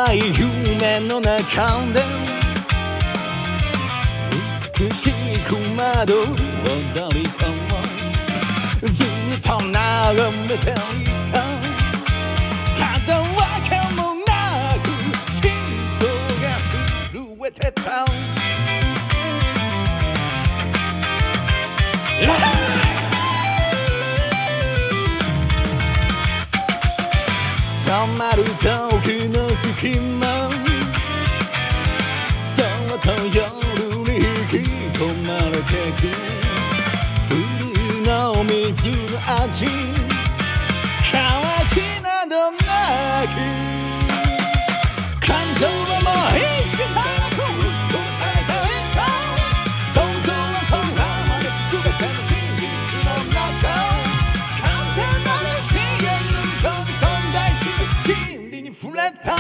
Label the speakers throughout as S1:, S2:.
S1: 淡い夢の中で美しい小窓を踊り込むずっと眺めていたただわけもなく心臓が震えてた止まる時の隙間そっと夜に引き込まれてく冬の水の味乾きなどなく感情はもう意識されなく打ち込まれた一歩想像は空まで全ての真実の中完全なる深淵の向こうに存在する真理に触れた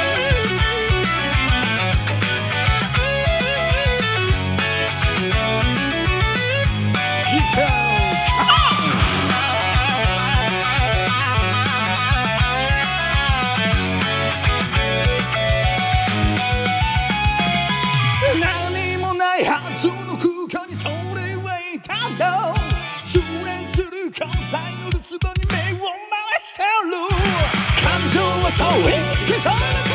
S1: 何もないはずの空間にそれはいたんだ修練する関西のるつぼに目を回してる感情はそう意識されなく